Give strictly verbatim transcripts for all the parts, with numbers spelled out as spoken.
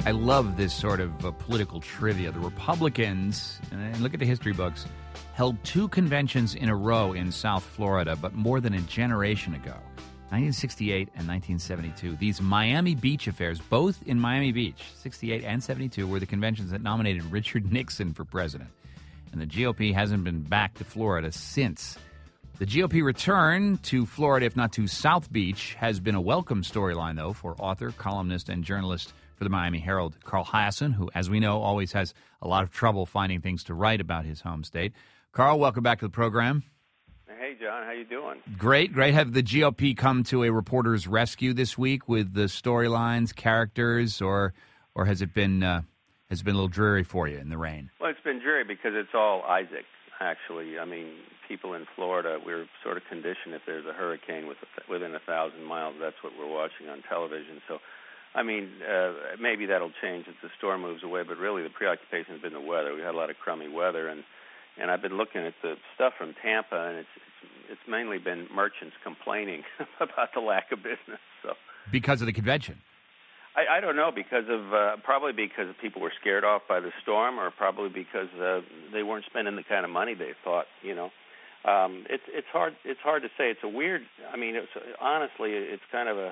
I love this sort of uh, political trivia. The Republicans, and look at the history books, held two conventions in a row in South Florida, but more than a generation ago, nineteen sixty-eight and nineteen seventy-two. These Miami Beach affairs, both in Miami Beach, sixty-eight and seventy-two, were the conventions that nominated Richard Nixon for president. And the G O P hasn't been back to Florida since. The G O P return to Florida, if not to South Beach, has been a welcome storyline, though, for author, columnist, and journalist for the Miami Herald, Carl Hiaasen, who, as we know, always has a lot of trouble finding things to write about his home state. Carl, welcome back to the program. Hey, John, how you doing? Great, great. Have the G O P come to a reporter's rescue this week with the storylines, characters, or or has it been uh, has it been a little dreary for you in the rain? Well, it's been dreary because it's all Isaac, actually. I mean, people in Florida, we're sort of conditioned if there's a hurricane with a, within a thousand miles, that's what we're watching on television. So, I mean, uh, maybe that'll change as the storm moves away, but really the preoccupation has been the weather. We had a lot of crummy weather, and And I've been looking at the stuff from Tampa, and it's it's, it's mainly been merchants complaining about the lack of business. So because of the convention, I, I don't know, because of uh, probably because people were scared off by the storm, or probably because uh, they weren't spending the kind of money they thought. You know, um, it's it's hard it's hard to say. It's a weird. I mean, it's honestly, it's kind of a.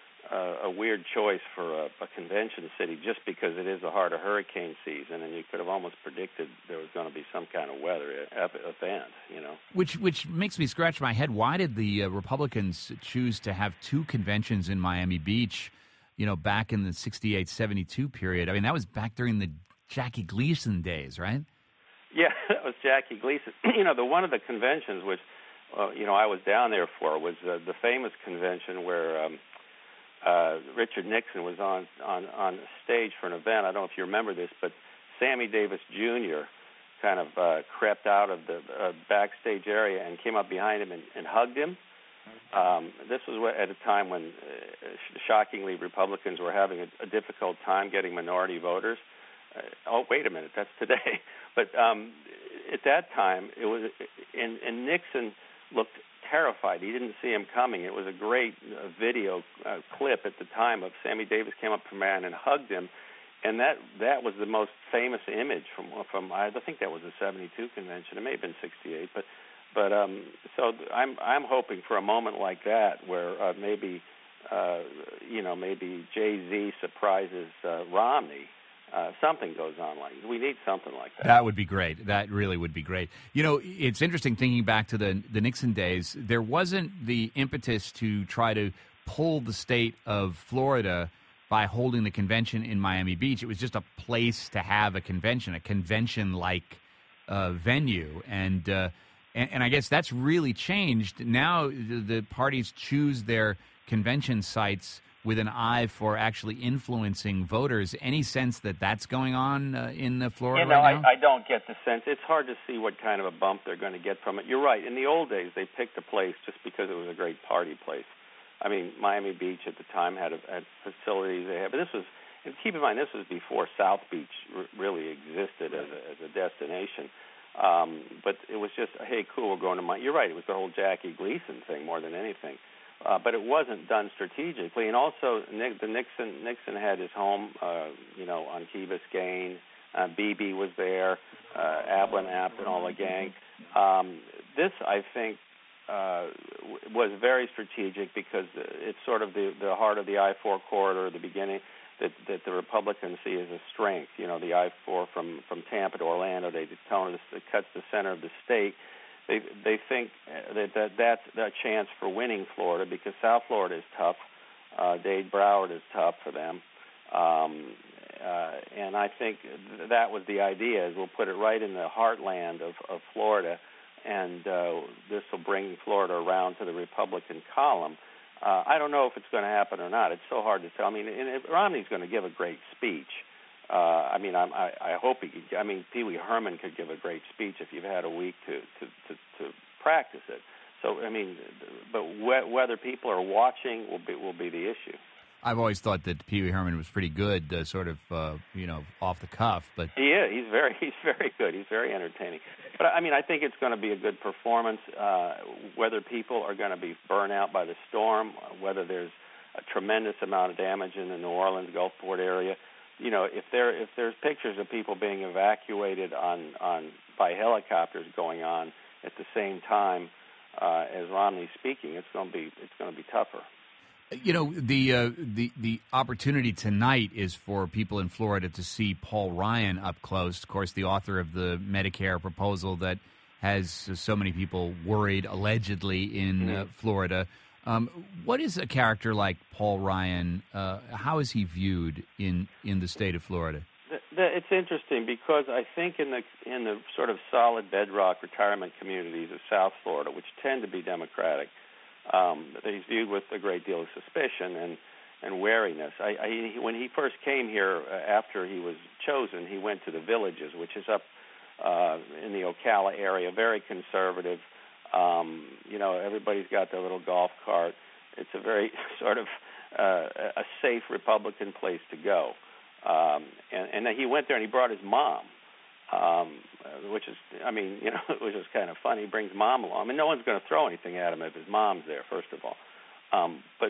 Uh, a weird choice for a, a convention city, just because it is the heart of hurricane season, and you could have almost predicted there was going to be some kind of weather event, you know. Which which makes me scratch my head. Why did the uh, Republicans choose to have two conventions in Miami Beach, you know, back in the sixty-eight seventy-two period? I mean, that was back during the Jackie Gleason days, right? Yeah, that was Jackie Gleason. You know, the one of the conventions which, uh, you know, I was down there for was uh, the famous convention where um, Uh, Richard Nixon was on, on, on stage for an event. I don't know if you remember this, but Sammy Davis Junior kind of uh, crept out of the uh, backstage area and came up behind him and, and hugged him. Um, this was at a time when, uh, shockingly, Republicans were having a, a difficult time getting minority voters. Uh, oh, wait a minute, that's today. But um, at that time, it was, and, and Nixon looked terrified. He didn't see him coming. It was a great uh, video uh, clip at the time of Sammy Davis came up from man and hugged him, and that that was the most famous image from from I think that was the seventy-two convention. It may have been sixty-eight, but but um, so I'm I'm hoping for a moment like that where uh, maybe uh, you know maybe Jay-Z surprises uh, Romney. Uh, something goes on like we need something like that. That would be great. That really would be great. You know, it's interesting thinking back to the the Nixon days. There wasn't the impetus to try to pull the state of Florida by holding the convention in Miami Beach. It was just a place to have a convention, a convention-like uh, venue, and, uh, and and I guess that's really changed. Now the, the parties choose their convention sites with an eye for actually influencing voters. Any sense that that's going on uh, in uh, Florida you know, right now? I, I don't get the sense. It's hard to see what kind of a bump they're going to get from it. You're right. In the old days, they picked a place just because it was a great party place. I mean, Miami Beach at the time had, a, had facilities they had. But this was, and keep in mind, this was before South Beach r- really existed as a, as a destination. Um, but it was just, hey, cool, we're going to Miami. You're right. It was the whole Jackie Gleason thing more than anything. Uh, but it wasn't done strategically, and also Nick, the Nixon Nixon had his home, uh, you know, on Key Biscayne. Uh, Beebe was there, uh, Ablin, Apt, and all the gang. Um, this, I think, uh, was very strategic because it's sort of the, the heart of the I four corridor, the beginning that, that the Republicans see as a strength. You know, the I four from, from Tampa to Orlando, they tell us it cuts the center of the state. They they think that, that that's a chance for winning Florida because South Florida is tough. Uh, Dade Broward is tough for them. Um, uh, and I think that was the idea, is we'll put it right in the heartland of, of Florida, and uh, this will bring Florida around to the Republican column. Uh, I don't know if it's going to happen or not. It's so hard to tell. I mean, and Romney's going to give a great speech. Uh, I mean, I'm, I, I hope he could. I mean, Pee Wee Herman could give a great speech if you've had a week to, to, to, to practice it. So, I mean, but wh- whether people are watching will be will be the issue. I've always thought that Pee Wee Herman was pretty good, uh, sort of, uh, you know, off the cuff. But he is. He's very, he's very good. He's very entertaining. But I mean, I think it's going to be a good performance. Uh, whether people are going to be burnt out by the storm, whether there's a tremendous amount of damage in the New Orleans Gulfport area. you know, if there if there's pictures of people being evacuated on on by helicopters going on at the same time uh, as Romney's speaking, it's going to be it's going to be tougher. You know, the uh, the the opportunity tonight is for people in Florida to see Paul Ryan up close. Of course, the author of the Medicare proposal that has so many people worried, allegedly, in mm-hmm. uh, Florida. Um, what is a character like Paul Ryan? Uh, how is he viewed in, in the state of Florida? The, the, it's interesting because I think in the in the sort of solid bedrock retirement communities of South Florida, which tend to be Democratic, um, he's viewed with a great deal of suspicion and, and wariness. I, I, when he first came here, uh, after he was chosen, he went to the Villages, which is up uh, in the Ocala area, very conservative. Um, you know, everybody's got their little golf cart. It's a very sort of uh, a safe Republican place to go. Um, and, and then he went there and he brought his mom, um, uh, which is, I mean, you know, it was just kind of funny. He brings mom along. I mean, no one's going to throw anything at him if his mom's there, first of all. Um, but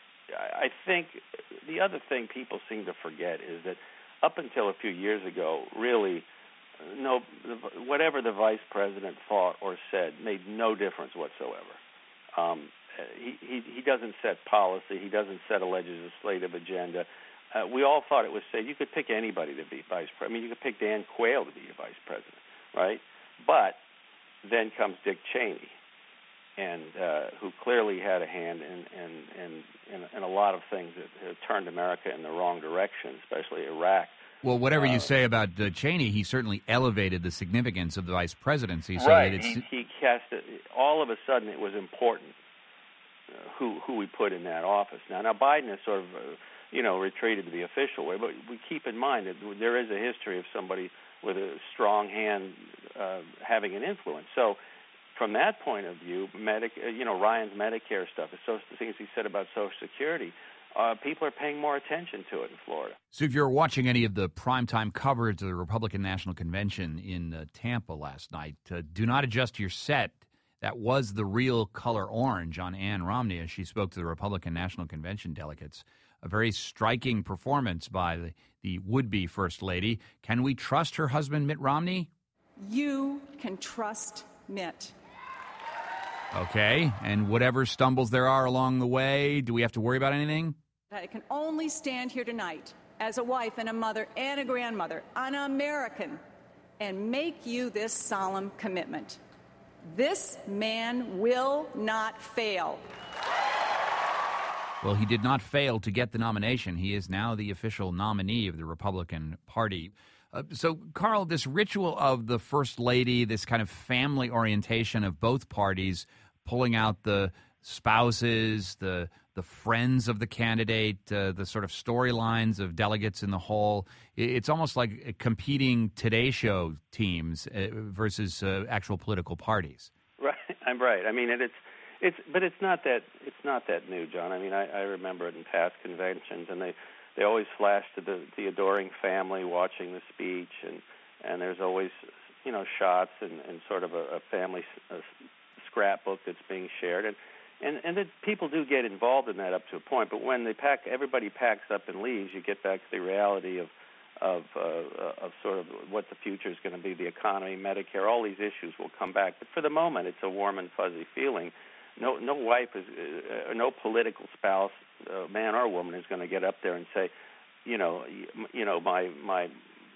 I think the other thing people seem to forget is that up until a few years ago, really, no, whatever the vice president thought or said made no difference whatsoever. Um, he, he he doesn't set policy. He doesn't set a legislative agenda. Uh, we all thought it was safe. You could pick anybody to be vice president. I mean, you could pick Dan Quayle to be your vice president, right? But then comes Dick Cheney, and uh, who clearly had a hand in in, in, in in a lot of things that have turned America in the wrong direction, especially Iraq. Well, whatever you say about uh, Cheney, he certainly elevated the significance of the vice presidency. So right. That it's... He, he cast it, all of a sudden it was important uh, who who we put in that office. Now, now Biden has sort of, uh, you know, retreated to the official way, but we keep in mind that there is a history of somebody with a strong hand uh, having an influence. So from that point of view, medic, uh, you know, Ryan's Medicare stuff, the things he said about Social Security, Uh, people are paying more attention to it in Florida. So if you're watching any of the primetime coverage of the Republican National Convention in uh, Tampa last night, uh, do not adjust your set. That was the real color orange on Ann Romney as she spoke to the Republican National Convention delegates. A very striking performance by the, the would-be First Lady. Can we trust her husband, Mitt Romney? You can trust Mitt. Okay, and whatever stumbles there are along the way, do we have to worry about anything? I can only stand here tonight as a wife and a mother and a grandmother, an American, and make you this solemn commitment. This man will not fail. Well, he did not fail to get the nomination. He is now the official nominee of the Republican Party. Uh, so, Carl, this ritual of the First Lady, this kind of family orientation of both parties, pulling out the spouses, the the friends of the candidate, uh, the sort of storylines of delegates in the hall, it's almost like competing Today Show teams uh, versus uh, actual political parties. Right, I'm right. I mean, it, it's it's, but it's not that it's not that new, John. I mean, I, I remember it in past conventions, and they. They always flash to the, the adoring family watching the speech, and, and there's always, you know, shots and, and sort of a, a family a scrapbook that's being shared. And, and, and that people do get involved in that up to a point, but when they pack, everybody packs up and leaves, you get back to the reality of, of, uh, of sort of what the future is going to be, the economy, Medicare, all these issues will come back. But for the moment, it's a warm and fuzzy feeling. No, no wife is, uh, no political spouse, uh, man or woman, is going to get up there and say, you know, you, you know, my my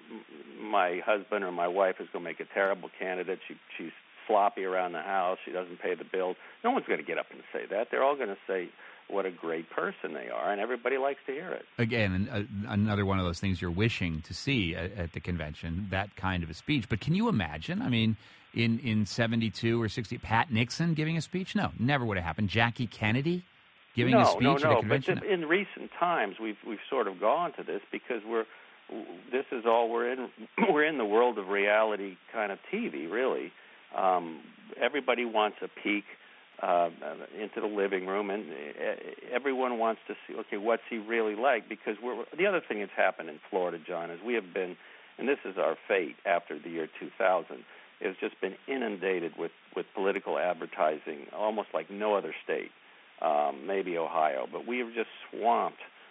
my husband or my wife is going to make a terrible candidate. She she's sloppy around the house. She doesn't pay the bills. No one's going to get up and say that. They're all going to say what a great person they are, and everybody likes to hear it. Again, uh, another one of those things you're wishing to see at, at the convention, that kind of a speech. But can you imagine? I mean. In, in seventy-two or sixty, Pat Nixon giving a speech? No, never would have happened. Jackie Kennedy giving no, a speech no, at no. a convention? But in recent times, we've we've sort of gone to this because we're this is all we're in. We're in the world of reality kind of T V, really. Um, everybody wants a peek uh, into the living room, and everyone wants to see, okay, what's he really like? Because we're the other thing that's happened in Florida, John, is we have been, and this is our fate after the year two thousand. Has just been inundated with, with political advertising, almost like no other state, um, maybe Ohio. But we have just swamped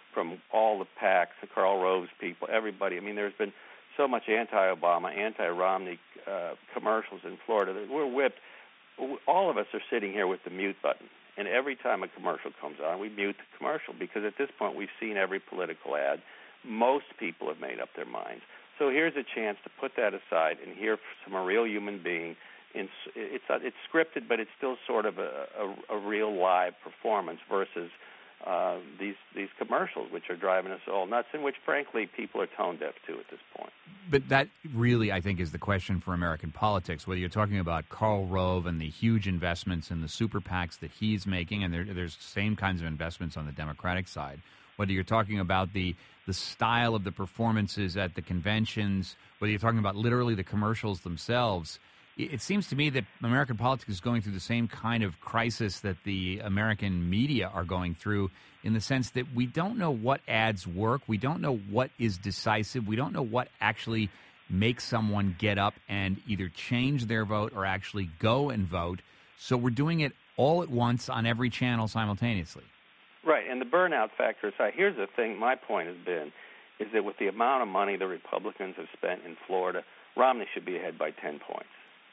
from all the PACs, the Karl Rove's people, everybody. I mean, there's been so much anti-Obama, anti-Romney uh, commercials in Florida that we're whipped. All of us are sitting here with the mute button, and every time a commercial comes on, we mute the commercial because at this point we've seen every political ad. Most people have made up their minds. So here's a chance to put that aside and hear from a real human being. It's it's scripted, but it's still sort of a, a, a real live performance versus uh, these these commercials, which are driving us all nuts, and which, frankly, people are tone deaf to at this point. But that really, I think, is the question for American politics, whether you're talking about Karl Rove and the huge investments in the super PACs that he's making, and there, there's the same kinds of investments on the Democratic side, whether you're talking about the the style of the performances at the conventions, whether you're talking about literally the commercials themselves. It seems to me that American politics is going through the same kind of crisis that the American media are going through, in the sense that we don't know what ads work. We don't know what is decisive. We don't know what actually makes someone get up and either change their vote or actually go and vote. So we're doing it all at once on every channel simultaneously. Right, and the burnout factor aside, here's the thing, my point has been, is that with the amount of money the Republicans have spent in Florida, Romney should be ahead by ten points.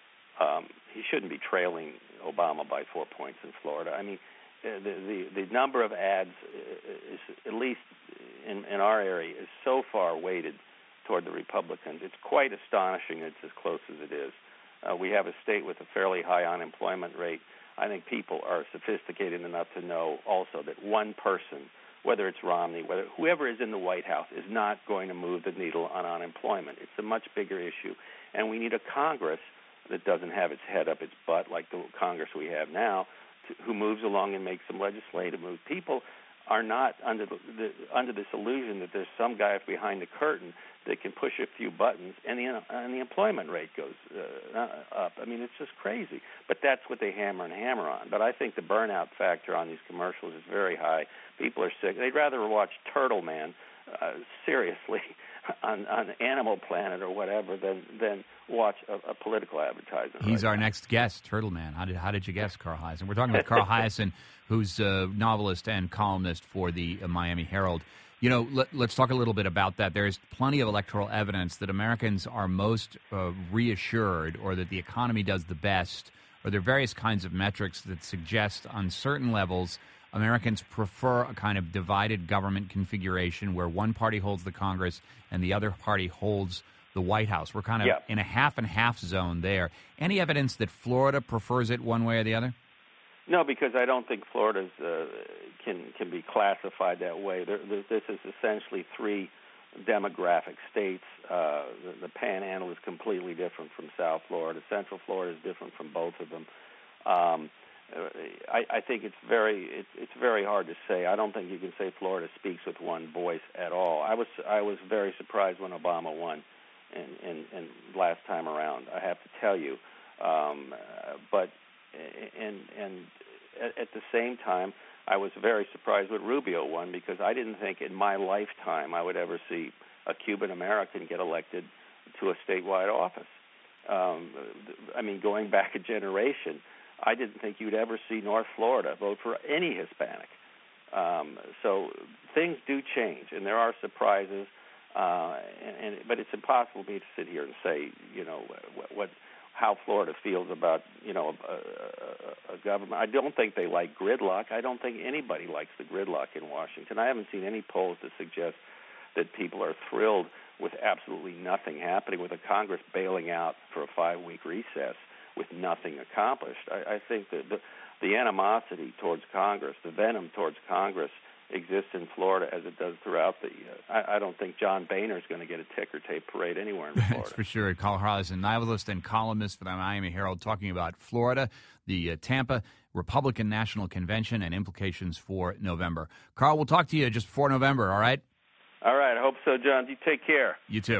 Um, he shouldn't be trailing Obama by four points in Florida. I mean, the the, the number of ads, is, at least in, in our area, is so far weighted toward the Republicans. It's quite astonishing it's as close as it is. Uh, we have a state with a fairly high unemployment rate. I think people are sophisticated enough to know also that one person, whether it's Romney, whether whoever is in the White House, is not going to move the needle on unemployment. It's a much bigger issue, and we need a Congress that doesn't have its head up its butt like the Congress we have now, to, who moves along and makes some legislative moves. People are not under the, the under this illusion that there's some guy behind the curtain that can push a few buttons and the and the employment rate goes uh, up. I mean, it's just crazy. But that's what they hammer and hammer on. But I think the burnout factor on these commercials is very high. People are sick. They'd rather watch Turtle Man, uh, seriously, on, on Animal Planet or whatever than than watch a, a political advertisement. He's right our now. next guest, Turtle Man. How did how did you guess Carl Hiaasen? We're talking about Carl Hiaasen, who's a novelist and columnist for the uh, Miami Herald. You know, let, let's talk a little bit about that. There's plenty of electoral evidence that Americans are most uh, reassured, or that the economy does the best, or there are various kinds of metrics that suggest on certain levels Americans prefer a kind of divided government configuration where one party holds the Congress and the other party holds the White House. We're kind of yeah. in a half and half zone there. Any evidence that Florida prefers it one way or the other? No, because I don't think Florida uh, can can be classified that way. There, there, this is essentially three demographic states. Uh, the, the Panhandle is completely different from South Florida. Central Florida is different from both of them. Um, I, I think it's very it's, it's very hard to say. I don't think you can say Florida speaks with one voice at all. I was I was very surprised when Obama won, in, in, in last time around. I have to tell you, um, but. And, and at the same time, I was very surprised when Rubio won, because I didn't think in my lifetime I would ever see a Cuban American get elected to a statewide office. Um, I mean, going back a generation, I didn't think you'd ever see North Florida vote for any Hispanic. Um, so things do change, and there are surprises. Uh, and, and but it's impossible for me to sit here and say, you know, what. what how Florida feels about, you know, a, a, a government. I don't think they like gridlock. I don't think anybody likes the gridlock in Washington. I haven't seen any polls that suggest that people are thrilled with absolutely nothing happening, with a Congress bailing out for a five-week recess with nothing accomplished. I, I think that the, the animosity towards Congress, the venom towards Congress, exists in Florida as it does throughout the uh, I, I don't think John Boehner is going to get a ticker tape parade anywhere in Florida. That's for sure. Carl Hiaasen, novelist and columnist for the Miami Herald, talking about Florida, the uh, Tampa Republican National Convention, and implications for November. Carl, we'll talk to you just before November, all right? All right, I hope so, John. You take care. You too.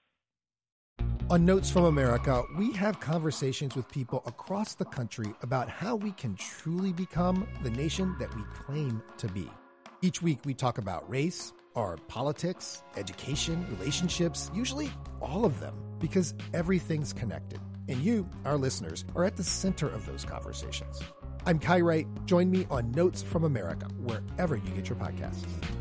On Notes from America, we have conversations with people across the country about how we can truly become the nation that we claim to be. Each week, we talk about race, our politics, education, relationships, usually all of them, because everything's connected. And you, our listeners, are at the center of those conversations. I'm Kai Wright. Join me on Notes from America, wherever you get your podcasts.